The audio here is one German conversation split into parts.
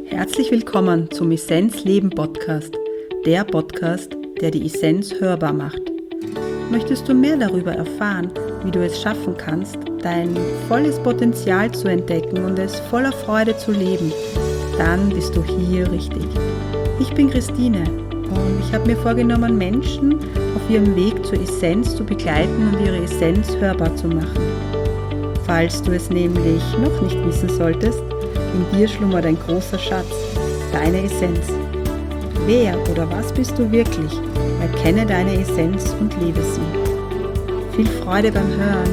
Herzlich willkommen zum Essenz Leben Podcast, der Podcast, der die Essenz hörbar macht. Möchtest du mehr darüber erfahren, wie du es schaffen kannst, dein volles Potenzial zu entdecken und es voller Freude zu leben, dann bist du hier richtig. Ich bin Christine und ich habe mir vorgenommen, Menschen auf ihrem Weg zur Essenz zu begleiten und ihre Essenz hörbar zu machen. Falls du es nämlich noch nicht wissen solltest, in dir schlummert ein großer Schatz, deine Essenz. Wer oder was bist du wirklich? Erkenne deine Essenz und lebe sie. Viel Freude beim Hören.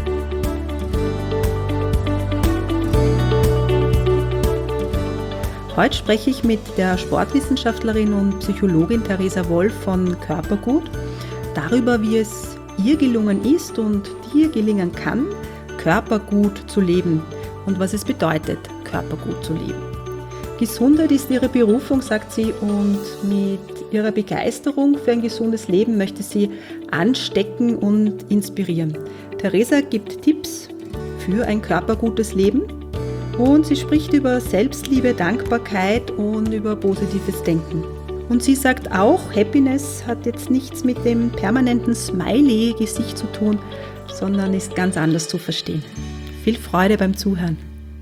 Heute spreche ich mit der Sportwissenschaftlerin und Psychologin Theresa Wolf von Körpergut darüber, wie es ihr gelungen ist und dir gelingen kann, körpergut zu leben und was es bedeutet, körpergut zu leben. Gesundheit ist ihre Berufung, sagt sie, und mit ihrer Begeisterung für ein gesundes Leben möchte sie anstecken und inspirieren. Theresa gibt Tipps für ein körpergutes Leben und sie spricht über Selbstliebe, Dankbarkeit und über positives Denken. Und sie sagt auch, Happiness hat jetzt nichts mit dem permanenten Smiley-Gesicht zu tun, sondern ist ganz anders zu verstehen. Viel Freude beim Zuhören.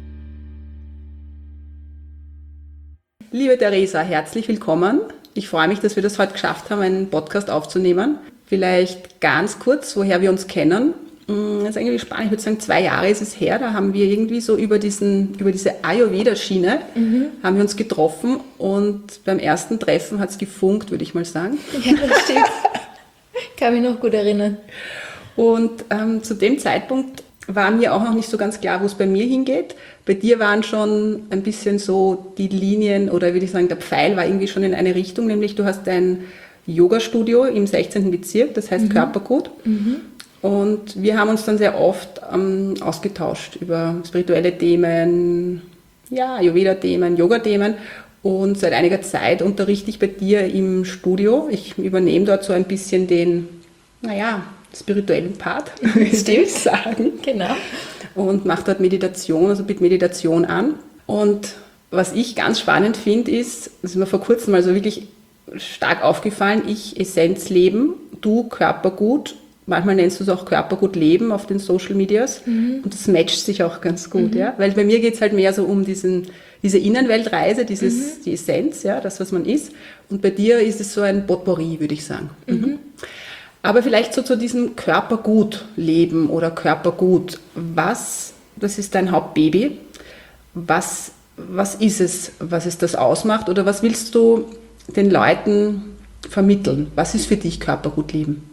Liebe Theresa, herzlich willkommen. Ich freue mich, dass wir das heute geschafft haben, einen Podcast aufzunehmen. Vielleicht ganz kurz, woher wir uns kennen. Das ist eigentlich spannend, ich würde sagen 2 Jahre ist es her, da haben wir irgendwie so über diese Ayurveda-Schiene haben wir uns getroffen und beim ersten Treffen hat es gefunkt, würde ich mal sagen. Ja, das stimmt. Kann mich noch gut erinnern. Und zu dem Zeitpunkt war mir auch noch nicht so ganz klar, wo es bei mir hingeht. Bei dir waren schon ein bisschen so die Linien oder würde ich sagen, der Pfeil war irgendwie schon in eine Richtung, nämlich du hast ein Yoga-Studio im 16. Bezirk, das heißt Körpergut. Und wir haben uns dann sehr oft ausgetauscht über spirituelle Themen, ja, Ayurveda-Themen, Yoga-Themen. Und seit einiger Zeit unterrichte ich bei dir im Studio. Ich übernehme dort so ein bisschen den, spirituellen Part, würde ich sagen. Genau. Und mache dort Meditation, also biete Meditation an. Und was ich ganz spannend finde, ist, das ist mir vor kurzem mal so wirklich stark aufgefallen, ich Essenz leben, du Körpergut, manchmal nennst du es auch Körpergut leben auf den Social Medias und das matcht sich auch ganz gut, ja, weil bei mir geht es halt mehr so um diese Innenweltreise, die Essenz, ja, das, was man ist, und bei dir ist es so ein Potpourri, würde ich sagen. Aber vielleicht so zu diesem Körpergut leben oder Körpergut, das ist dein Hauptbaby, was ist es, was es das ausmacht oder was willst du den Leuten vermitteln? Was ist für dich Körpergut leben?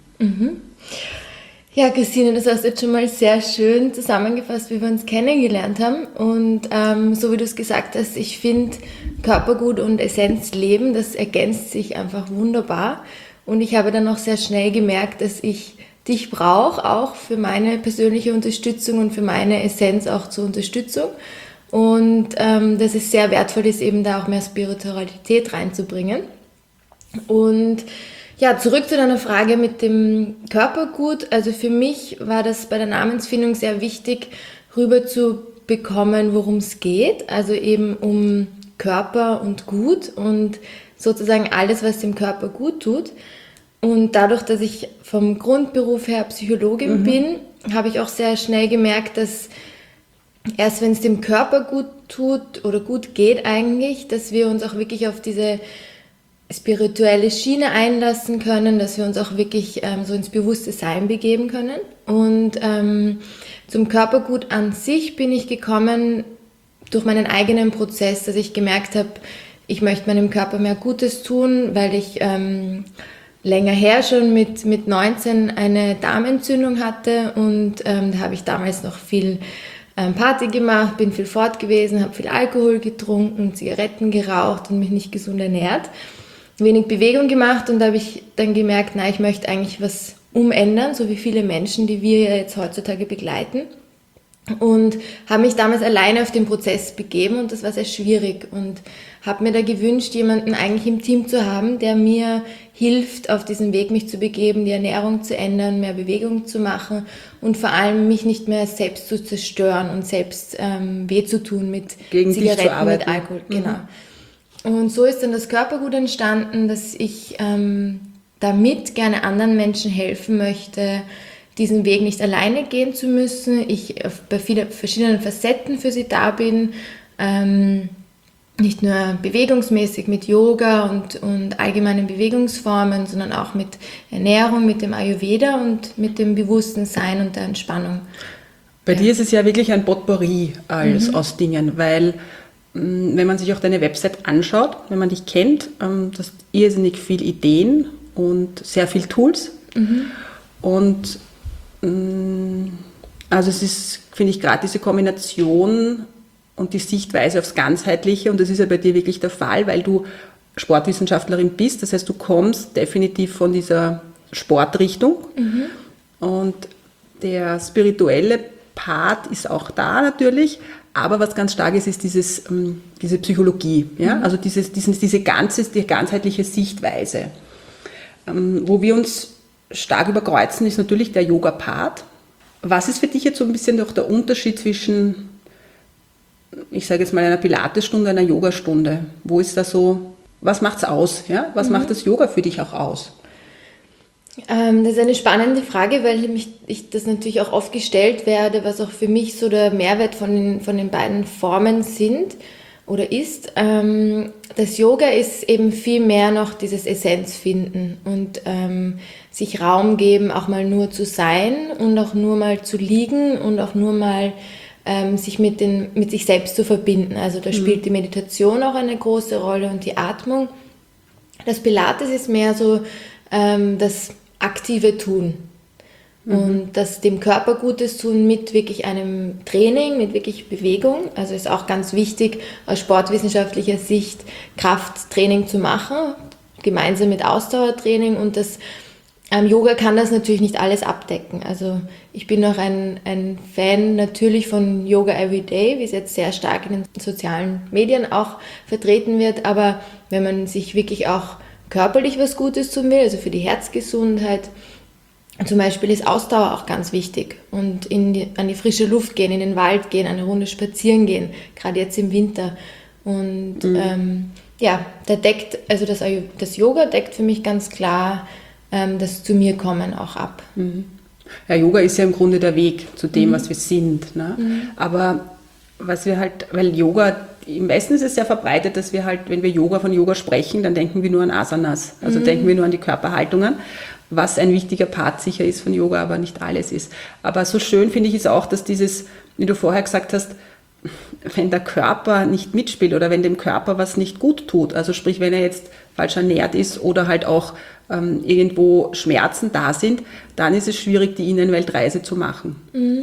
Ja, Christine, das hast du jetzt schon mal sehr schön zusammengefasst, wie wir uns kennengelernt haben. Und so wie du es gesagt hast, ich finde Körpergut und Essenz leben, das ergänzt sich einfach wunderbar. Und ich habe dann auch sehr schnell gemerkt, dass ich dich brauche, auch für meine persönliche Unterstützung und für meine Essenz auch zur Unterstützung. Und dass es sehr wertvoll ist, eben da auch mehr Spiritualität reinzubringen. Und ja, zurück zu deiner Frage mit dem Körpergut. Also für mich war das bei der Namensfindung sehr wichtig, rüber zu bekommen, worum es geht. Also eben um Körper und Gut und sozusagen alles, was dem Körper gut tut. Und dadurch, dass ich vom Grundberuf her Psychologin bin, habe ich auch sehr schnell gemerkt, dass erst wenn es dem Körper gut tut oder gut geht eigentlich, dass wir uns auch wirklich auf diese spirituelle Schiene einlassen können, dass wir uns auch wirklich so ins bewusste Sein begeben können. Und zum Körpergut an sich bin ich gekommen durch meinen eigenen Prozess, dass ich gemerkt habe, ich möchte meinem Körper mehr Gutes tun, weil ich länger her schon mit 19 eine Darmentzündung hatte und da habe ich damals noch viel Party gemacht, bin viel fort gewesen, habe viel Alkohol getrunken, Zigaretten geraucht und mich nicht gesund ernährt, wenig Bewegung gemacht und da habe ich dann gemerkt, ich möchte eigentlich was umändern, so wie viele Menschen, die wir ja jetzt heutzutage begleiten. Und habe mich damals alleine auf den Prozess begeben und das war sehr schwierig und habe mir da gewünscht, jemanden eigentlich im Team zu haben, der mir hilft, auf diesen Weg mich zu begeben, die Ernährung zu ändern, mehr Bewegung zu machen und vor allem mich nicht mehr selbst zu zerstören und selbst weh zu tun mit Gegen dich zu Zigaretten, arbeiten. mit Alkohol. Genau. Und so ist dann das Körpergut entstanden, dass ich damit gerne anderen Menschen helfen möchte, diesen Weg nicht alleine gehen zu müssen. Ich bei verschiedenen Facetten für sie da bin, nicht nur bewegungsmäßig mit Yoga und allgemeinen Bewegungsformen, sondern auch mit Ernährung, mit dem Ayurveda und mit dem bewussten Sein und der Entspannung. Bei dir ist es ja wirklich ein Potpourri aus Dingen, weil wenn man sich auch deine Website anschaut, wenn man dich kennt, du hast irrsinnig viele Ideen und sehr viele Tools. Und also es ist, finde ich, gerade diese Kombination und die Sichtweise aufs Ganzheitliche, und das ist ja bei dir wirklich der Fall, weil du Sportwissenschaftlerin bist, das heißt, du kommst definitiv von dieser Sportrichtung und der spirituelle Part ist auch da natürlich, aber was ganz stark ist, ist diese Psychologie, ja? Also die ganzheitliche Sichtweise. Wo wir uns stark überkreuzen, ist natürlich der Yoga-Part. Was ist für dich jetzt so ein bisschen doch der Unterschied zwischen, ich sage jetzt mal, einer Pilates-Stunde und einer Yoga-Stunde? Wo ist da so, was macht's aus? Ja? Was macht das Yoga für dich auch aus? Das ist eine spannende Frage, weil ich das natürlich auch oft gestellt werde, was auch für mich so der Mehrwert von den beiden Formen sind oder ist. Das Yoga ist eben viel mehr noch dieses Essenz finden und sich Raum geben, auch mal nur zu sein und auch nur mal zu liegen und auch nur mal sich mit sich selbst zu verbinden. Also da spielt die Meditation auch eine große Rolle und die Atmung. Das Pilates ist mehr so das aktive Tun und das dem Körper Gutes tun mit wirklich einem Training, mit wirklich Bewegung. Also ist auch ganz wichtig aus sportwissenschaftlicher Sicht Krafttraining zu machen, gemeinsam mit Ausdauertraining, und das Yoga kann das natürlich nicht alles abdecken. Also ich bin auch ein Fan natürlich von Yoga Everyday, wie es jetzt sehr stark in den sozialen Medien auch vertreten wird, aber wenn man sich wirklich auch körperlich was Gutes tun will, also für die Herzgesundheit, zum Beispiel ist Ausdauer auch ganz wichtig und an die frische Luft gehen, in den Wald gehen, eine Runde spazieren gehen, gerade jetzt im Winter. Und das Yoga deckt für mich ganz klar das zu mir kommen auch ab. Ja, Yoga ist ja im Grunde der Weg zu dem, was wir sind. Ne? Aber was wir halt, weil Yoga, im Westen ist es sehr verbreitet, dass wir halt, wenn wir von Yoga sprechen, dann denken wir nur an Asanas, also denken wir nur an die Körperhaltungen, was ein wichtiger Part sicher ist von Yoga, aber nicht alles ist. Aber so schön finde ich es auch, dass dieses, wie du vorher gesagt hast, wenn der Körper nicht mitspielt oder wenn dem Körper was nicht gut tut, also sprich, wenn er jetzt falsch ernährt ist oder halt auch irgendwo Schmerzen da sind, dann ist es schwierig, die Innenweltreise zu machen.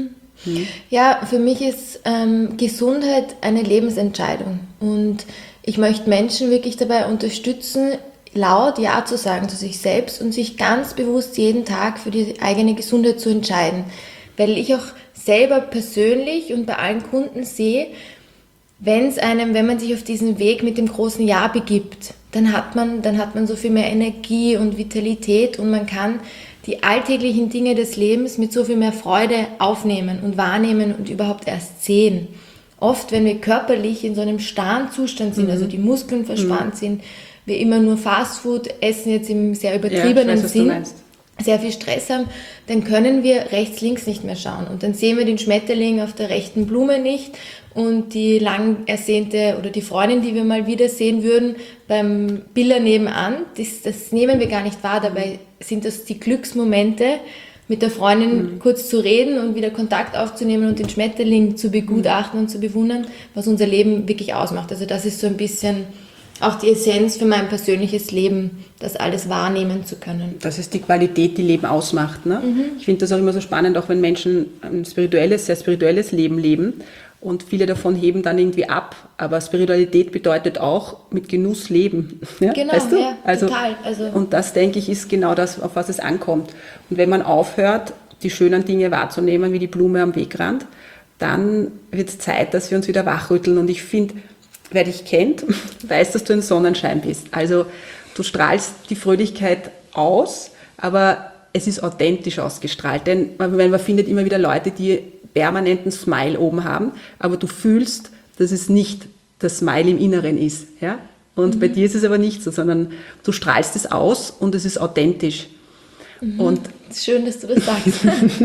Ja, für mich ist Gesundheit eine Lebensentscheidung und ich möchte Menschen wirklich dabei unterstützen, laut Ja zu sagen zu sich selbst und sich ganz bewusst jeden Tag für die eigene Gesundheit zu entscheiden, weil ich auch selber persönlich und bei allen Kunden sehe, wenn man sich auf diesen Weg mit dem großen Ja begibt, dann hat man so viel mehr Energie und Vitalität und man kann die alltäglichen Dinge des Lebens mit so viel mehr Freude aufnehmen und wahrnehmen und überhaupt erst sehen. Oft, wenn wir körperlich in so einem starren Zustand sind, also die Muskeln verspannt sind, wir immer nur Fastfood essen, jetzt im sehr übertriebenen Sinn, sehr viel Stress haben, dann können wir rechts, links nicht mehr schauen. Und dann sehen wir den Schmetterling auf der rechten Blume nicht und die lang ersehnte oder die Freundin, die wir mal wieder sehen würden, beim Biller nebenan, das nehmen wir gar nicht wahr. Dabei sind das die Glücksmomente, mit der Freundin kurz zu reden und wieder Kontakt aufzunehmen und den Schmetterling zu begutachten und zu bewundern, was unser Leben wirklich ausmacht. Also das ist so ein bisschen auch die Essenz für mein persönliches Leben, das alles wahrnehmen zu können. Das ist die Qualität, die Leben ausmacht. Ne? Ich finde das auch immer so spannend, auch wenn Menschen ein sehr spirituelles Leben leben und viele davon heben dann irgendwie ab. Aber Spiritualität bedeutet auch mit Genuss leben. Ja? Genau, weißt du? Ja, total. Und das, denke ich, ist genau das, auf was es ankommt. Und wenn man aufhört, die schönen Dinge wahrzunehmen, wie die Blume am Wegrand, dann wird es Zeit, dass wir uns wieder wachrütteln. Und ich finde, wer dich kennt, weiß, dass du ein Sonnenschein bist. Also du strahlst die Fröhlichkeit aus, aber es ist authentisch ausgestrahlt. Denn man findet immer wieder Leute, die permanenten Smile oben haben, aber du fühlst, dass es nicht das Smile im Inneren ist. Ja? Und bei dir ist es aber nicht so, sondern du strahlst es aus und es ist authentisch. Und schön, dass du das sagst.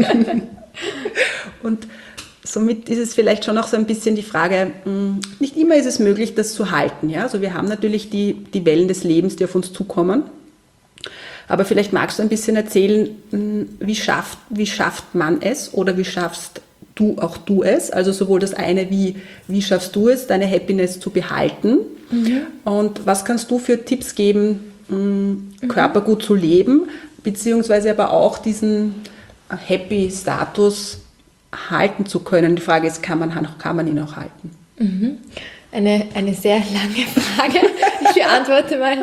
Und somit ist es vielleicht schon auch so ein bisschen die Frage, nicht immer ist es möglich, das zu halten. Ja? Also wir haben natürlich die Wellen des Lebens, die auf uns zukommen. Aber vielleicht magst du ein bisschen erzählen, wie schafft man es oder wie schaffst du es? Also sowohl das eine, wie schaffst du es, deine Happiness zu behalten? Und was kannst du für Tipps geben, körpergut zu leben, beziehungsweise aber auch diesen Happy-Status halten zu können? Die Frage ist, kann man ihn auch halten? Eine sehr lange Frage. Ich beantworte mal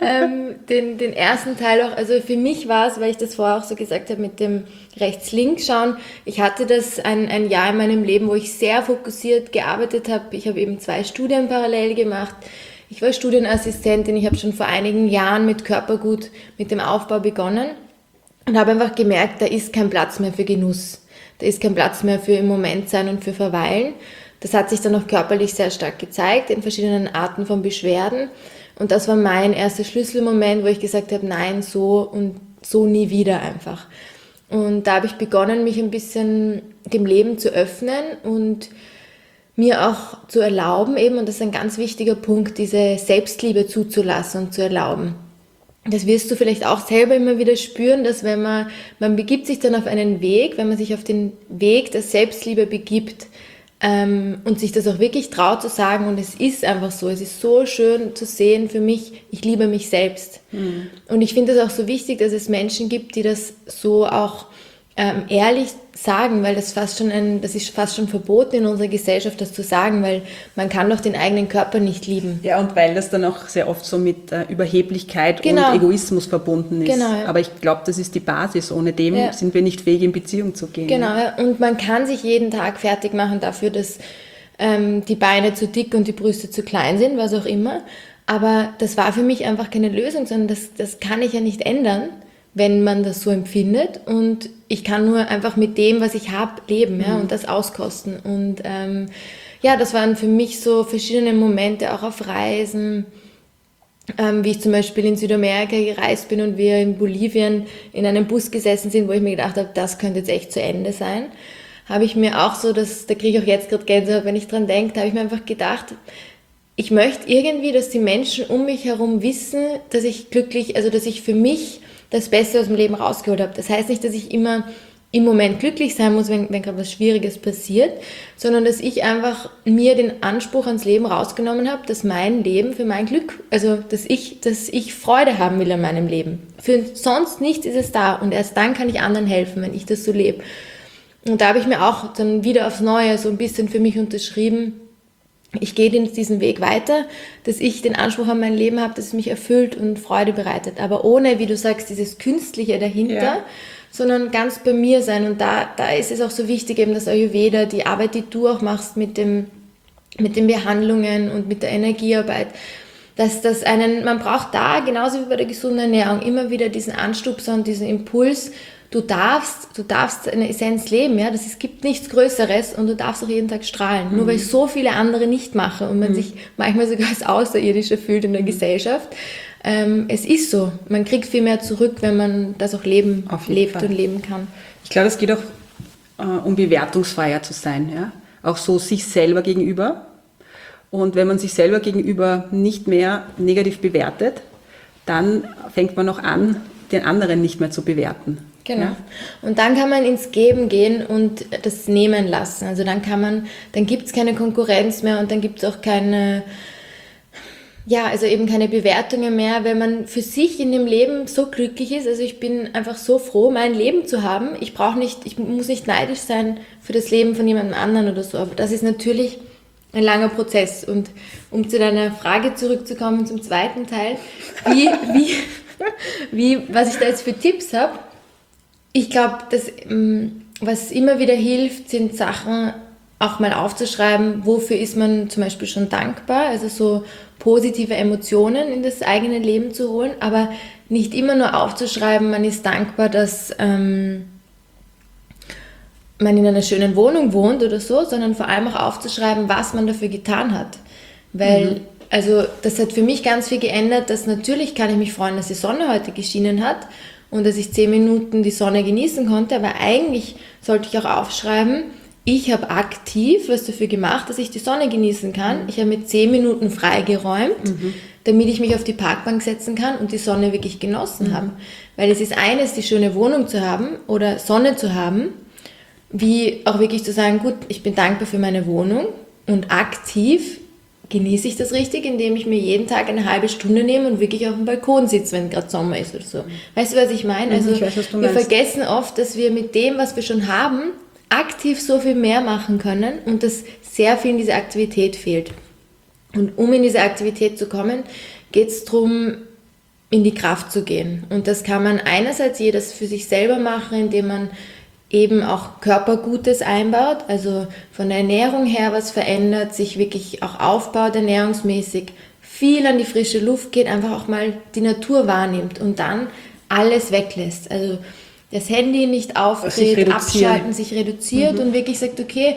den ersten Teil auch. Also für mich war es, weil ich das vorher auch so gesagt habe, mit dem rechts-links schauen. Ich hatte das ein Jahr in meinem Leben, wo ich sehr fokussiert gearbeitet habe. Ich habe eben 2 Studien parallel gemacht. Ich war Studienassistentin. Ich habe schon vor einigen Jahren mit Körpergut, mit dem Aufbau begonnen und habe einfach gemerkt, da ist kein Platz mehr für Genuss. Da ist kein Platz mehr für im Moment sein und für Verweilen. Das hat sich dann auch körperlich sehr stark gezeigt, in verschiedenen Arten von Beschwerden. Und das war mein erster Schlüsselmoment, wo ich gesagt habe, nein, so und so nie wieder einfach. Und da habe ich begonnen, mich ein bisschen dem Leben zu öffnen und mir auch zu erlauben eben, und das ist ein ganz wichtiger Punkt, diese Selbstliebe zuzulassen und zu erlauben. Das wirst du vielleicht auch selber immer wieder spüren, dass wenn man begibt sich dann auf einen Weg, wenn man sich auf den Weg der Selbstliebe begibt, und sich das auch wirklich traut zu sagen, und es ist einfach so, es ist so schön zu sehen für mich, ich liebe mich selbst. Und ich finde es auch so wichtig, dass es Menschen gibt, die das so auch ehrlich sagen, weil das ist fast schon verboten in unserer Gesellschaft, das zu sagen, weil man kann doch den eigenen Körper nicht lieben. Ja, und weil das dann auch sehr oft so mit Überheblichkeit und Egoismus verbunden ist. Genau, ja. Aber ich glaube, das ist die Basis. Ohne dem sind wir nicht fähig, in Beziehung zu gehen. Genau, ja. Und man kann sich jeden Tag fertig machen dafür, dass die Beine zu dick und die Brüste zu klein sind, was auch immer. Aber das war für mich einfach keine Lösung, sondern das kann ich ja nicht ändern, wenn man das so empfindet. Und ich kann nur einfach mit dem, was ich habe, leben, ja, und das auskosten. Und das waren für mich so verschiedene Momente, auch auf Reisen, wie ich zum Beispiel in Südamerika gereist bin und wir in Bolivien in einem Bus gesessen sind, wo ich mir gedacht habe, das könnte jetzt echt zu Ende sein. Habe ich mir auch so, da kriege ich auch jetzt gerade Gänsehaut, wenn ich dran denke, da habe ich mir einfach gedacht, ich möchte irgendwie, dass die Menschen um mich herum wissen, dass ich glücklich, also dass ich für mich das Beste aus dem Leben rausgeholt habe. Das heißt nicht, dass ich immer im Moment glücklich sein muss, wenn gerade was Schwieriges passiert, sondern dass ich einfach mir den Anspruch ans Leben rausgenommen habe, dass mein Leben für mein Glück, also dass ich Freude haben will an meinem Leben. Für sonst nichts ist es da und erst dann kann ich anderen helfen, wenn ich das so lebe. Und da habe ich mir auch dann wieder aufs Neue so ein bisschen für mich unterschrieben, ich gehe diesen Weg weiter, dass ich den Anspruch an mein Leben habe, dass es mich erfüllt und Freude bereitet. Aber ohne, wie du sagst, dieses Künstliche dahinter, sondern ganz bei mir sein. Und da ist es auch so wichtig, eben das Ayurveda, die Arbeit, die du auch machst mit den Behandlungen und mit der Energiearbeit, dass man braucht da, genauso wie bei der gesunden Ernährung, immer wieder diesen Anstupser und diesen Impuls. Du darfst eine Essenz leben, ja, es gibt nichts Größeres und du darfst auch jeden Tag strahlen. Nur weil ich so viele andere nicht mache und man sich manchmal sogar als Außerirdischer fühlt in der Gesellschaft. Es ist so, man kriegt viel mehr zurück, wenn man das auch lebt und leben kann. Ich glaube, es geht auch um bewertungsfreier zu sein, ja, auch so sich selber gegenüber. Und wenn man sich selber gegenüber nicht mehr negativ bewertet, dann fängt man auch an, den anderen nicht mehr zu bewerten. Genau. Ja. Und dann kann man ins Geben gehen und das nehmen lassen. Also dann gibt es keine Konkurrenz mehr und dann gibt es auch keine Bewertungen mehr, wenn man für sich in dem Leben so glücklich ist. Also ich bin einfach so froh, mein Leben zu haben. Ich muss nicht neidisch sein für das Leben von jemandem anderen oder so. Aber das ist natürlich ein langer Prozess. Und um zu deiner Frage zurückzukommen, zum zweiten Teil, was ich da jetzt für Tipps habe, ich glaube, was immer wieder hilft, sind Sachen auch mal aufzuschreiben, wofür ist man zum Beispiel schon dankbar, also so positive Emotionen in das eigene Leben zu holen, aber nicht immer nur aufzuschreiben, man ist dankbar, dass man in einer schönen Wohnung wohnt oder so, sondern vor allem auch aufzuschreiben, was man dafür getan hat. Weil, also das hat für mich ganz viel geändert, dass natürlich kann ich mich freuen, dass die Sonne heute geschienen hat und dass ich 10 Minuten die Sonne genießen konnte, aber eigentlich sollte ich auch aufschreiben, ich habe aktiv was dafür gemacht, dass ich die Sonne genießen kann. Ich habe mir 10 Minuten freigeräumt, damit ich mich auf die Parkbank setzen kann und die Sonne wirklich genossen habe. Weil es ist eines, die schöne Wohnung zu haben oder Sonne zu haben, wie auch wirklich zu sagen, gut, ich bin dankbar für meine Wohnung und aktiv genieße ich das richtig, indem ich mir jeden Tag eine halbe Stunde nehme und wirklich auf dem Balkon sitze, wenn gerade Sommer ist oder so. Weißt du, was ich meine? Also ich weiß, was du wir meinst. vergessen oft, dass wir mit dem, was wir schon haben, aktiv so viel mehr machen können und dass sehr viel in diese Aktivität fehlt. Und um in diese Aktivität zu kommen, geht es darum, in die Kraft zu gehen. Und das kann man einerseits jedes für sich selber machen, indem man eben auch Körpergutes einbaut, also von der Ernährung her was verändert, sich wirklich auch aufbaut ernährungsmäßig, viel an die frische Luft geht, einfach auch mal die Natur wahrnimmt und dann alles weglässt. Also das Handy nicht aufdreht, abschalten, sich reduziert und wirklich sagt, okay,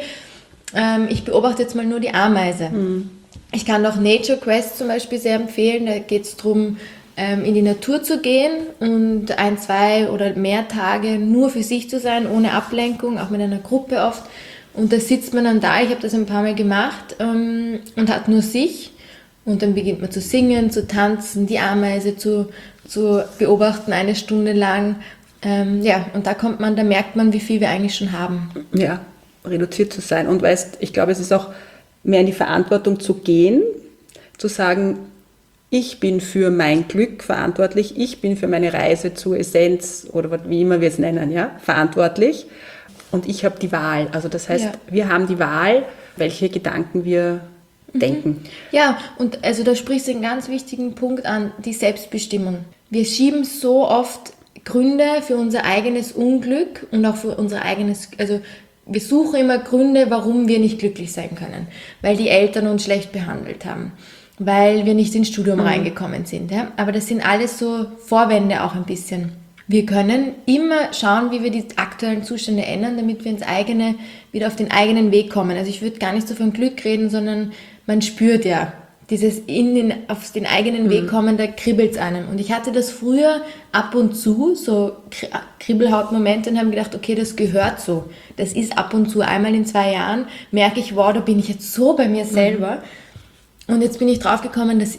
ich beobachte jetzt mal nur die Ameise. Ich kann auch Nature Quest zum Beispiel sehr empfehlen, da geht es darum, in die Natur zu gehen und 1, 2 oder mehr Tage nur für sich zu sein, ohne Ablenkung, auch mit einer Gruppe oft. Und da sitzt man dann da, ich habe das ein paar Mal gemacht und hat nur sich. Und dann beginnt man zu singen, zu tanzen, die Ameise zu beobachten 1 Stunde lang. Und da merkt man, wie viel wir eigentlich schon haben. Ja, reduziert zu sein. Und weißt, ich glaube, es ist auch mehr in die Verantwortung zu gehen, zu sagen, ich bin für mein Glück verantwortlich, ich bin für meine Reise zur Essenz oder wie immer wir es nennen, ja, verantwortlich und ich habe die Wahl. Also das heißt, wir haben die Wahl, welche Gedanken wir denken. Ja, und also da sprichst du einen ganz wichtigen Punkt an, die Selbstbestimmung. Wir schieben so oft Gründe für unser eigenes Unglück und auch für unser eigenes, also wir suchen immer Gründe, warum wir nicht glücklich sein können, weil die Eltern uns schlecht behandelt haben, weil wir nicht ins Studium reingekommen sind. Ja? Aber das sind alles so Vorwände auch ein bisschen. Wir können immer schauen, wie wir die aktuellen Zustände ändern, damit wir wieder auf den eigenen Weg kommen. Also ich würde gar nicht so von Glück reden, sondern man spürt ja dieses auf den eigenen Weg kommen, da kribbelt es einem. Und ich hatte das früher ab und zu, so Kribbelhautmomente und habe gedacht, okay, das gehört so. Das ist ab und zu, einmal in 2 Jahren, merke ich, wow, da bin ich jetzt so bei mir selber. Und jetzt bin ich drauf gekommen, das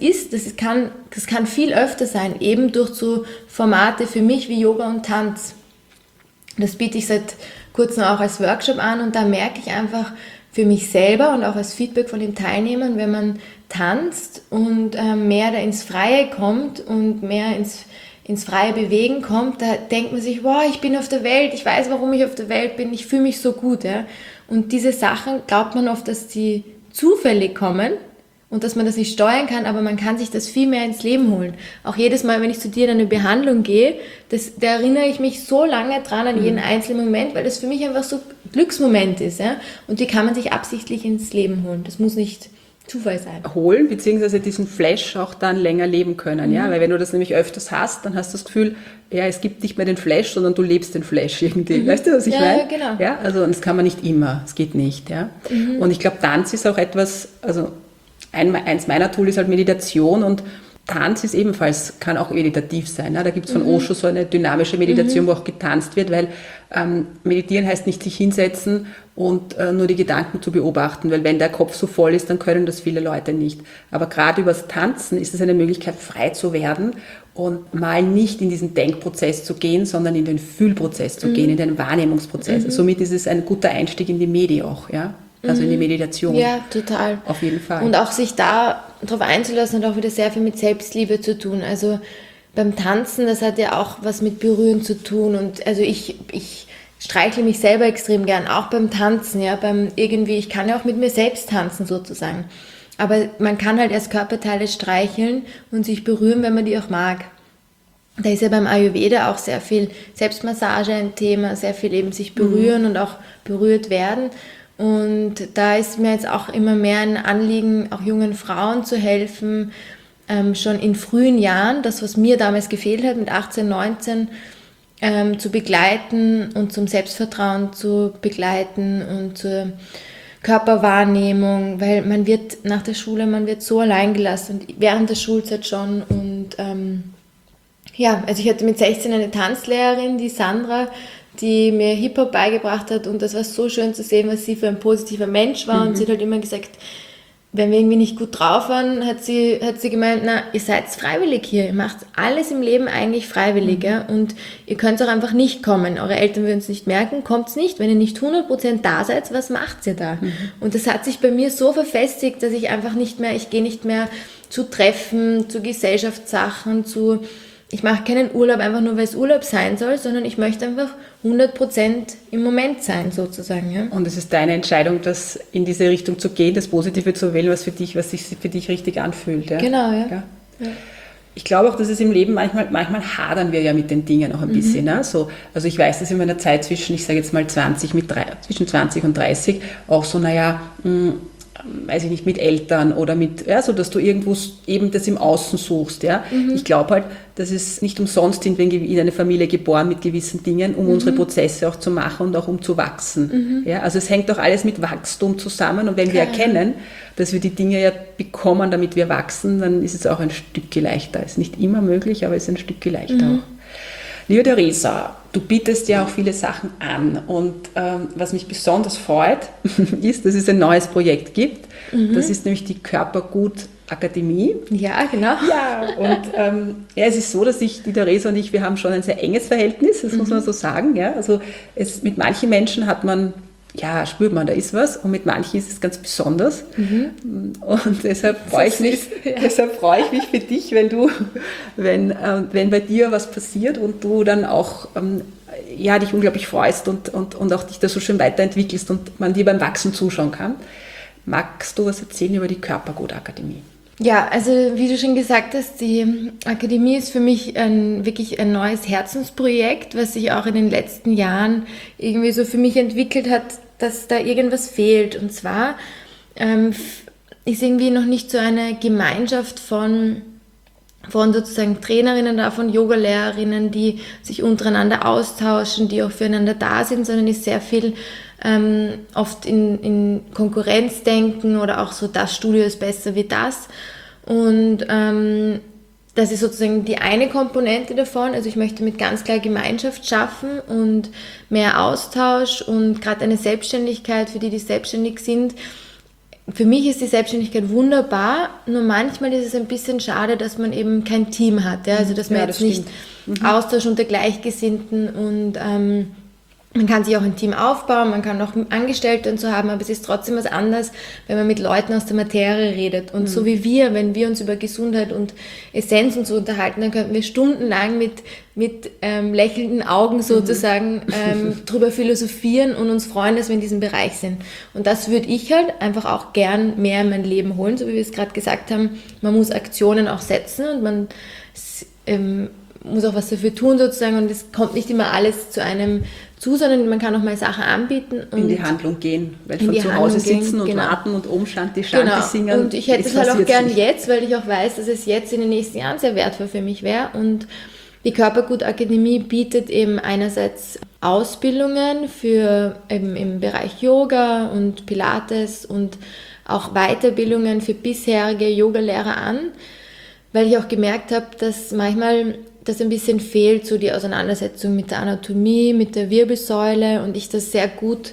kann viel öfter sein, eben durch so Formate für mich wie Yoga und Tanz. Das biete ich seit kurzem auch als Workshop an und da merke ich einfach für mich selber und auch als Feedback von den Teilnehmern, wenn man tanzt und mehr da ins Freie kommt und mehr ins freie Bewegen kommt, da denkt man sich, wow, ich bin auf der Welt, ich weiß, warum ich auf der Welt bin, ich fühle mich so gut. Ja? Und diese Sachen glaubt man oft, dass die zufällig kommen und dass man das nicht steuern kann, aber man kann sich das viel mehr ins Leben holen. Auch jedes Mal, wenn ich zu dir in eine Behandlung gehe, da erinnere ich mich so lange dran an jeden einzelnen Moment, weil das für mich einfach so ein Glücksmoment ist. Ja? Und die kann man sich absichtlich ins Leben holen. Das muss nicht Zufall sein. Holen, beziehungsweise diesen Flash auch dann länger leben können. Ja? Weil wenn du das nämlich öfters hast, dann hast du das Gefühl, ja, es gibt nicht mehr den Flash, sondern du lebst den Flash irgendwie. Weißt du, was ich meine? Ja, genau. Ja, also, und das kann man nicht immer, es geht nicht. Ja? Und ich glaube, Tanz ist auch etwas, also eins meiner Tools ist halt Meditation und Tanz ist ebenfalls, kann auch meditativ sein. Ne? Da gibt es von Osho so eine dynamische Meditation, wo auch getanzt wird, weil meditieren heißt nicht sich hinsetzen und nur die Gedanken zu beobachten, weil wenn der Kopf so voll ist, dann können das viele Leute nicht. Aber gerade übers Tanzen ist es eine Möglichkeit, frei zu werden und mal nicht in diesen Denkprozess zu gehen, sondern in den Fühlprozess zu gehen, in den Wahrnehmungsprozess. Somit ist es ein guter Einstieg in die Medi auch, ja. Also in die Meditation. Ja, total. Auf jeden Fall. Und auch sich da drauf einzulassen, hat auch wieder sehr viel mit Selbstliebe zu tun. Also beim Tanzen, das hat ja auch was mit Berühren zu tun. Und also ich streichle mich selber extrem gern, auch beim Tanzen. Ja, ich kann ja auch mit mir selbst tanzen sozusagen. Aber man kann halt erst Körperteile streicheln und sich berühren, wenn man die auch mag. Da ist ja beim Ayurveda auch sehr viel Selbstmassage ein Thema, sehr viel eben sich berühren und auch berührt werden. Und da ist mir jetzt auch immer mehr ein Anliegen, auch jungen Frauen zu helfen, schon in frühen Jahren, das, was mir damals gefehlt hat, mit 18, 19, zu begleiten und zum Selbstvertrauen zu begleiten und zur Körperwahrnehmung, weil man wird nach der Schule, man wird so allein gelassen und während der Schulzeit schon. Und also ich hatte mit 16 eine Tanzlehrerin, die Sandra, die mir Hip-Hop beigebracht hat, und das war so schön zu sehen, was sie für ein positiver Mensch war. Und sie hat halt immer gesagt, wenn wir irgendwie nicht gut drauf waren, hat sie gemeint, na, ihr seid freiwillig hier, ihr macht alles im Leben eigentlich freiwillig, ja? Und ihr könnt auch einfach nicht kommen, eure Eltern würden es nicht merken, kommt's nicht, wenn ihr nicht 100% da seid, was macht ihr da? Und das hat sich bei mir so verfestigt, dass ich einfach ich gehe nicht mehr zu Treffen, zu Gesellschaftssachen, ich mache keinen Urlaub einfach nur, weil es Urlaub sein soll, sondern ich möchte einfach 100% im Moment sein, sozusagen. Ja? Und es ist deine Entscheidung, das in diese Richtung zu gehen, das Positive zu wählen, was sich für dich richtig anfühlt. Ja? Genau, ja. Ja. Ich glaube auch, dass es im Leben manchmal hadern wir ja mit den Dingen auch ein bisschen. Ne? So, also ich weiß, dass in meiner Zeit zwischen 20 und 30 auch so, weiß ich nicht, mit Eltern oder so dass du irgendwo eben das im Außen suchst. Ja? Ich glaube halt, dass es nicht umsonst sind, wir in eine Familie geboren mit gewissen Dingen, um unsere Prozesse auch zu machen und auch um zu wachsen. Ja? Also es hängt auch alles mit Wachstum zusammen, und wenn wir erkennen, dass wir die Dinge ja bekommen, damit wir wachsen, dann ist es auch ein Stück leichter. Ist nicht immer möglich, aber es ist ein Stück leichter auch. Liebe Theresa, du bietest ja auch viele Sachen an, und was mich besonders freut, ist, dass es ein neues Projekt gibt. Das ist nämlich die Körpergut-Akademie. Ja, genau. Ja, und es ist so, dass die Theresa und ich, wir haben schon ein sehr enges Verhältnis, das muss man so sagen. Ja? Also mit manchen Menschen spürt man, da ist was, und mit manchen ist es ganz besonders. Und deshalb freue ich mich für dich, wenn bei dir was passiert und du dann auch dich unglaublich freust und auch dich da so schön weiterentwickelst und man dir beim Wachsen zuschauen kann. Magst du was erzählen über die Körpergut-Akademie? Ja, also wie du schon gesagt hast, die Akademie ist für mich wirklich ein neues Herzensprojekt, was sich auch in den letzten Jahren irgendwie so für mich entwickelt hat, dass da irgendwas fehlt. Und zwar ist irgendwie noch nicht so eine Gemeinschaft von sozusagen Trainerinnen da, von Yogalehrerinnen, die sich untereinander austauschen, die auch füreinander da sind, sondern ist sehr viel oft in Konkurrenzdenken oder auch so, das Studio ist besser wie das. Und das ist sozusagen die eine Komponente davon. Also ich möchte mit ganz klar Gemeinschaft schaffen und mehr Austausch und gerade eine Selbstständigkeit für die selbstständig sind. Für mich ist die Selbstständigkeit wunderbar, nur manchmal ist es ein bisschen schade, dass man eben kein Team hat. Ja? Also dass man jetzt nicht Austausch unter Gleichgesinnten, und man kann sich auch ein Team aufbauen, man kann auch Angestellte und so haben, aber es ist trotzdem was anderes, wenn man mit Leuten aus der Materie redet. Und so wie wenn wir uns über Gesundheit und Essenz und so unterhalten, dann könnten wir stundenlang mit lächelnden Augen sozusagen drüber philosophieren und uns freuen, dass wir in diesem Bereich sind. Und das würde ich halt einfach auch gern mehr in mein Leben holen, so wie wir es gerade gesagt haben. Man muss Aktionen auch setzen und man muss auch was dafür tun sozusagen, und es kommt nicht immer alles zu einem zu, sondern man kann auch mal Sachen anbieten. Und in die Handlung gehen, weil von zu Hause sitzen und warten und Om Shanti Shanti singen. Und ich hätte es halt auch gern jetzt, weil ich auch weiß, dass es jetzt in den nächsten Jahren sehr wertvoll für mich wäre. Und die Körpergut-Akademie bietet eben einerseits Ausbildungen für eben im Bereich Yoga und Pilates und auch Weiterbildungen für bisherige Yogalehrer an, weil ich auch gemerkt habe, dass manchmal das ein bisschen fehlt, so die Auseinandersetzung mit der Anatomie, mit der Wirbelsäule, und ich das sehr gut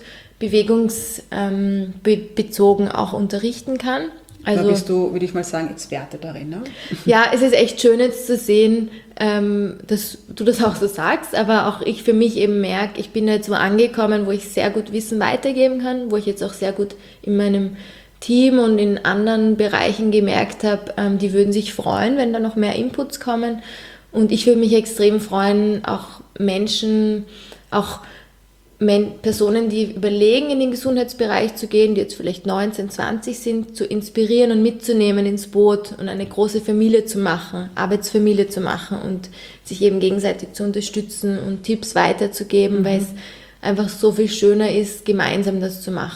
bewegungsbezogen auch unterrichten kann. Also, da bist du, würde ich mal sagen, Experte darin, ne? Ja, es ist echt schön jetzt zu sehen, dass du das auch so sagst, aber auch ich für mich eben merke, ich bin jetzt wo angekommen, wo ich sehr gut Wissen weitergeben kann, wo ich jetzt auch sehr gut in meinem Team und in anderen Bereichen gemerkt habe, die würden sich freuen, wenn da noch mehr Inputs kommen. Und ich würde mich extrem freuen, auch Menschen, auch Personen, die überlegen, in den Gesundheitsbereich zu gehen, die jetzt vielleicht 19, 20 sind, zu inspirieren und mitzunehmen ins Boot und eine große Familie zu machen, Arbeitsfamilie zu machen und sich eben gegenseitig zu unterstützen und Tipps weiterzugeben, weil es einfach so viel schöner ist, gemeinsam das zu machen.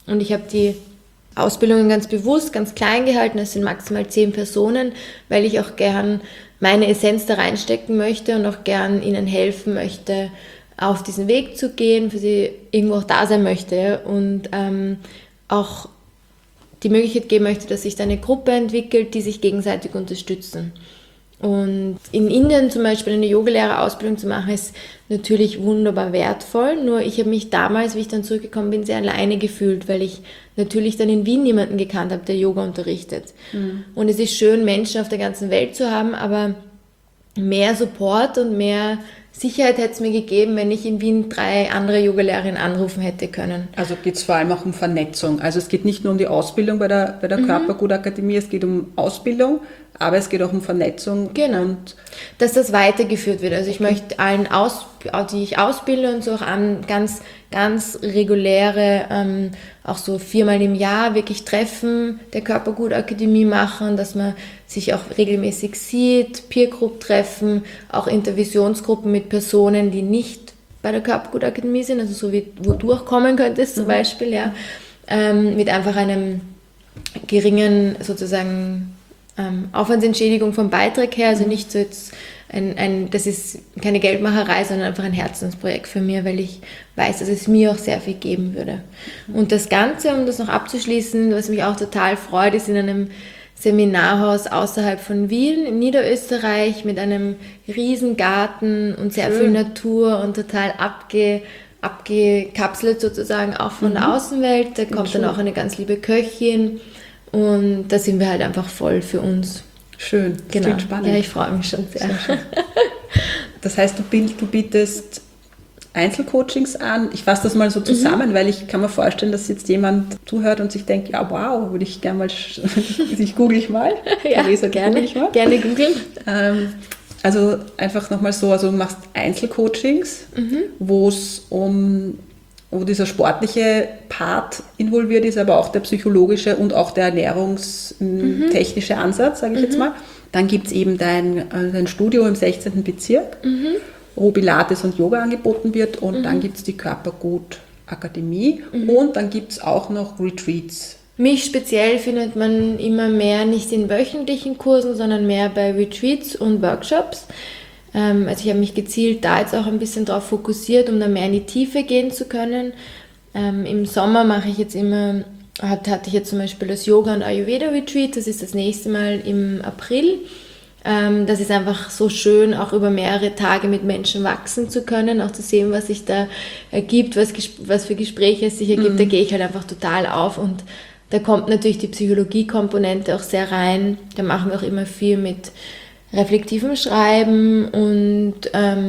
Und ich habe die Ausbildungen ganz bewusst, ganz klein gehalten. Es sind maximal 10 Personen, weil ich auch gern meine Essenz da reinstecken möchte und auch gern ihnen helfen möchte, auf diesen Weg zu gehen, für sie irgendwo auch da sein möchte und auch die Möglichkeit geben möchte, dass sich da eine Gruppe entwickelt, die sich gegenseitig unterstützen. Und in Indien zum Beispiel eine Yogalehrerausbildung zu machen, ist natürlich wunderbar wertvoll. Nur ich habe mich damals, wie ich dann zurückgekommen bin, sehr alleine gefühlt, weil ich natürlich dann in Wien niemanden gekannt habe, der Yoga unterrichtet. Mhm. Und es ist schön, Menschen auf der ganzen Welt zu haben, aber mehr Support und mehr Sicherheit hätte es mir gegeben, wenn ich in Wien 3 andere Yogalehrerinnen anrufen hätte können. Also geht es vor allem auch um Vernetzung. Also es geht nicht nur um die Ausbildung bei der Körpergut-Akademie, es geht um Ausbildung, aber es geht auch um Vernetzung. Genau, und dass das weitergeführt wird. Also ich möchte allen, die ich ausbilde und so auch an ganz reguläre, auch so 4-mal im Jahr wirklich Treffen der Körpergut-Akademie machen, dass man sich auch regelmäßig sieht, Peer-Group-Treffen, auch Intervisionsgruppen mit Personen, die nicht bei der Körpergut-Akademie sind, also so wie wo du auch kommen könntest zum Beispiel, ja, mit einfach einem geringen sozusagen Aufwandsentschädigung vom Beitrag her, also nicht so jetzt das ist keine Geldmacherei, sondern einfach ein Herzensprojekt für mich, weil ich weiß, dass es mir auch sehr viel geben würde. Und das Ganze, um das noch abzuschließen, was mich auch total freut, ist in einem Seminarhaus außerhalb von Wien in Niederösterreich mit einem riesen Garten und sehr viel Natur und total abgekapselt sozusagen auch von der Außenwelt. Da kommt dann auch eine ganz liebe Köchin und da sind wir halt einfach voll für uns. Schön, genau. Klingt spannend. Ja, ich freue mich schon sehr. Das heißt, du bietest Einzelcoachings an. Ich fasse das mal so zusammen, weil ich kann mir vorstellen, dass jetzt jemand zuhört und sich denkt, ja wow, würde ich gerne mal, ich google ich mal. Ja, Theresa, gerne googeln. Also einfach nochmal so, also du machst Einzelcoachings, wo dieser sportliche Part involviert ist, aber auch der psychologische und auch der ernährungstechnische Ansatz, sage ich jetzt mal. Dann gibt es eben dein Studio im 16. Bezirk, wo Pilates und Yoga angeboten wird und dann gibt es die Körpergut-Akademie und dann gibt es auch noch Retreats. Mich speziell findet man immer mehr nicht in wöchentlichen Kursen, sondern mehr bei Retreats und Workshops. Also ich habe mich gezielt da jetzt auch ein bisschen drauf fokussiert, um da mehr in die Tiefe gehen zu können. Im Sommer mache ich jetzt immer, hatte ich jetzt zum Beispiel das Yoga- und Ayurveda-Retreat, das ist das nächste Mal im April. Das ist einfach so schön, auch über mehrere Tage mit Menschen wachsen zu können, auch zu sehen, was sich da ergibt, was für Gespräche es sich ergibt. Da gehe ich halt einfach total auf und da kommt natürlich die Psychologie-Komponente auch sehr rein. Da machen wir auch immer viel mit reflektivem Schreiben und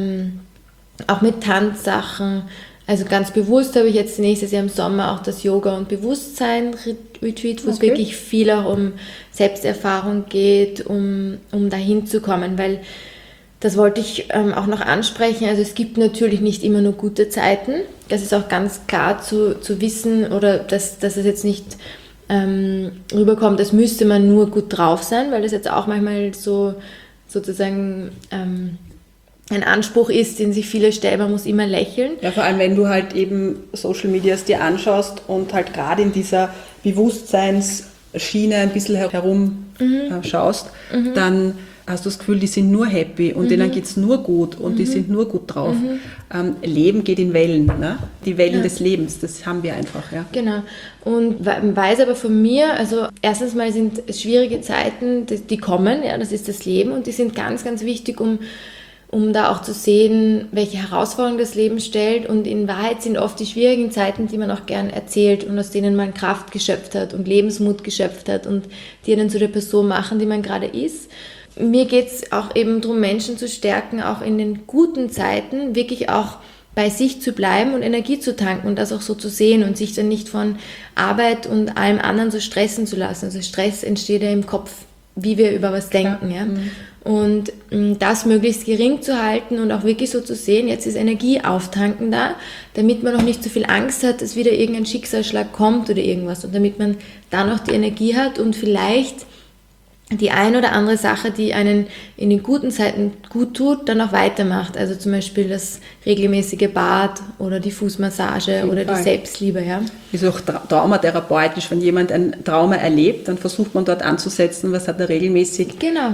auch mit Tanzsachen. Also ganz bewusst habe ich jetzt nächstes Jahr im Sommer auch das Yoga- und Bewusstsein-Retreat, wo es wirklich viel auch um Selbsterfahrung geht, um dahin zu kommen, weil das wollte ich auch noch ansprechen. Also es gibt natürlich nicht immer nur gute Zeiten. Das ist auch ganz klar zu wissen oder dass es jetzt nicht rüberkommt, als müsste man nur gut drauf sein, weil das jetzt auch manchmal so sozusagen ein Anspruch ist, den sich viele stellen, man muss immer lächeln. Ja, vor allem wenn du halt eben Social Medias dir anschaust und halt gerade in dieser Bewusstseinsschiene ein bisschen herumschaust, dann hast du das Gefühl, die sind nur happy und denen geht es nur gut und die sind nur gut drauf. Leben geht in Wellen, ne? Die Wellen des Lebens, das haben wir einfach. Ja. Genau. Und weiß aber von mir, also erstens mal sind es schwierige Zeiten, die kommen, ja, das ist das Leben und die sind ganz, ganz wichtig, um da auch zu sehen, welche Herausforderungen das Leben stellt. Und in Wahrheit sind oft die schwierigen Zeiten, die man auch gern erzählt und aus denen man Kraft geschöpft hat und Lebensmut geschöpft hat und die einen zu der Person machen, die man gerade ist. Mir geht es auch eben darum, Menschen zu stärken, auch in den guten Zeiten wirklich auch bei sich zu bleiben und Energie zu tanken und das auch so zu sehen und sich dann nicht von Arbeit und allem anderen so stressen zu lassen. Also Stress entsteht ja im Kopf, wie wir über was denken. Ja? Und das möglichst gering zu halten und auch wirklich so zu sehen, jetzt ist Energie auftanken da, damit man noch nicht so viel Angst hat, dass wieder irgendein Schicksalsschlag kommt oder irgendwas und damit man dann auch die Energie hat und vielleicht die ein oder andere Sache, die einen in den guten Zeiten gut tut, dann auch weitermacht. Also zum Beispiel das regelmäßige Bad oder die Fußmassage oder die Selbstliebe. Ja. Ist auch traumatherapeutisch, wenn jemand ein Trauma erlebt, dann versucht man dort anzusetzen, was hat er regelmäßig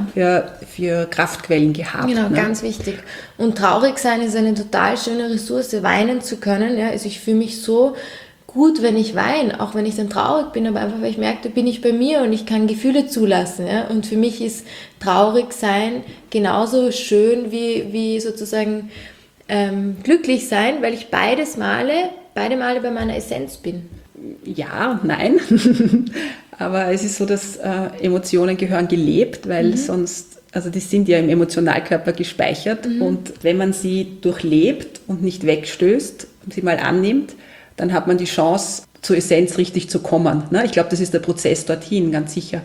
für Kraftquellen gehabt. Genau, ganz wichtig. Und traurig sein ist eine total schöne Ressource, weinen zu können. Ja. Also ich fühle mich so gut, wenn ich weine, auch wenn ich dann traurig bin, aber einfach, weil ich merke, da bin ich bei mir und ich kann Gefühle zulassen. Ja? Und für mich ist traurig sein genauso schön wie sozusagen glücklich sein, weil ich beide Male bei meiner Essenz bin. Ja und nein, aber es ist so, dass Emotionen gehören gelebt, weil sonst, also die sind ja im Emotionalkörper gespeichert und wenn man sie durchlebt und nicht wegstößt und sie mal annimmt, dann hat man die Chance, zur Essenz richtig zu kommen. Ich glaube, das ist der Prozess dorthin, ganz sicher.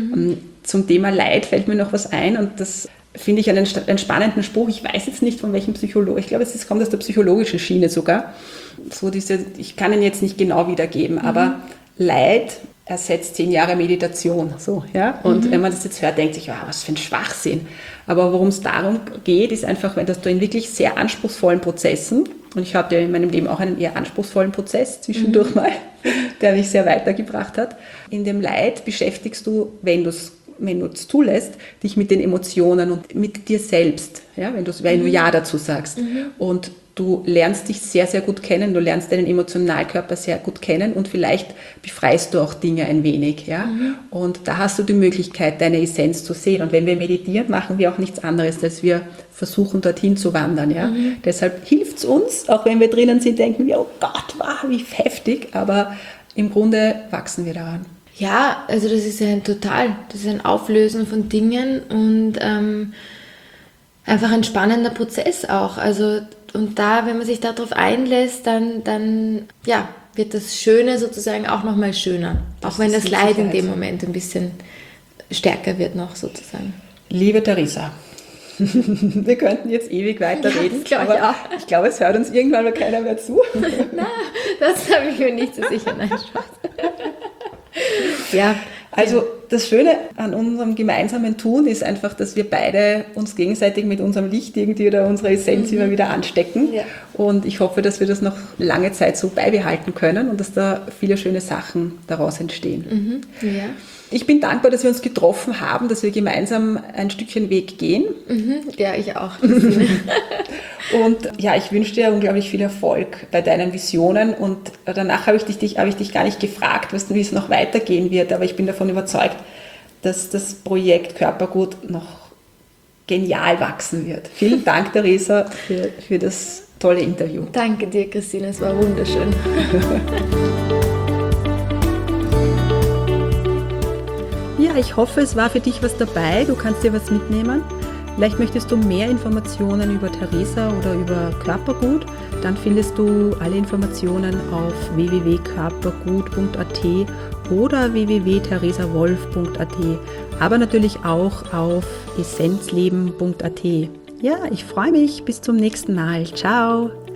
Zum Thema Leid fällt mir noch was ein und das finde ich einen spannenden Spruch. Ich weiß jetzt nicht, von welchem Psychologen, ich glaube, es kommt aus der psychologischen Schiene sogar. So ich kann ihn jetzt nicht genau wiedergeben, aber Leid ersetzt 10 Jahre Meditation. So, ja? Und wenn man das jetzt hört, denkt sich, was für ein Schwachsinn. Aber worum es darum geht, ist einfach, dass du in wirklich sehr anspruchsvollen Prozessen, und ich hatte in meinem Leben auch einen eher anspruchsvollen Prozess zwischendurch mal, der mich sehr weitergebracht hat. In dem Leid beschäftigst du, wenn du es zulässt, dich mit den Emotionen und mit dir selbst, ja, wenn du Ja dazu sagst. Und du lernst dich sehr, sehr gut kennen, du lernst deinen Emotionalkörper sehr gut kennen und vielleicht befreist du auch Dinge ein wenig. Ja? Und da hast du die Möglichkeit, deine Essenz zu sehen. Und wenn wir meditieren, machen wir auch nichts anderes, als wir versuchen, dorthin zu wandern. Ja? Deshalb hilft es uns, auch wenn wir drinnen sind, denken wir, oh Gott, wow, wie heftig, aber im Grunde wachsen wir daran. Ja, also das ist ein Auflösen von Dingen und einfach ein spannender Prozess auch. Also und da, wenn man sich darauf einlässt, dann wird das Schöne sozusagen auch nochmal schöner. Auch wenn das Leid in dem Moment ein bisschen stärker wird noch sozusagen. Liebe Theresa, wir könnten jetzt ewig weiterreden, aber ich glaube, es hört uns irgendwann mal keiner mehr zu. Na, das habe ich mir nicht so sicher. Nein, Spaß. Ja. Also das Schöne an unserem gemeinsamen Tun ist einfach, dass wir beide uns gegenseitig mit unserem Licht irgendwie oder unserer Essenz immer wieder anstecken. Ja. Und ich hoffe, dass wir das noch lange Zeit so beibehalten können und dass da viele schöne Sachen daraus entstehen. Ja. Ich bin dankbar, dass wir uns getroffen haben, dass wir gemeinsam ein Stückchen Weg gehen. Ja, ich auch. Und ja, ich wünsche dir unglaublich viel Erfolg bei deinen Visionen. Und danach habe ich dich gar nicht gefragt, wie es noch weitergehen wird. Aber ich bin davon überzeugt, dass das Projekt Körpergut noch genial wachsen wird. Vielen Dank, Theresa, für das tolle Interview. Danke dir, Christine. Es war wunderschön. Ja, ich hoffe, es war für dich was dabei. Du kannst dir was mitnehmen. Vielleicht möchtest du mehr Informationen über Theresa oder über Körpergut. Dann findest du alle Informationen auf www.körpergut.at oder www.theresawolf.at, aber natürlich auch auf essenzleben.at. Ja, ich freue mich. Bis zum nächsten Mal. Ciao.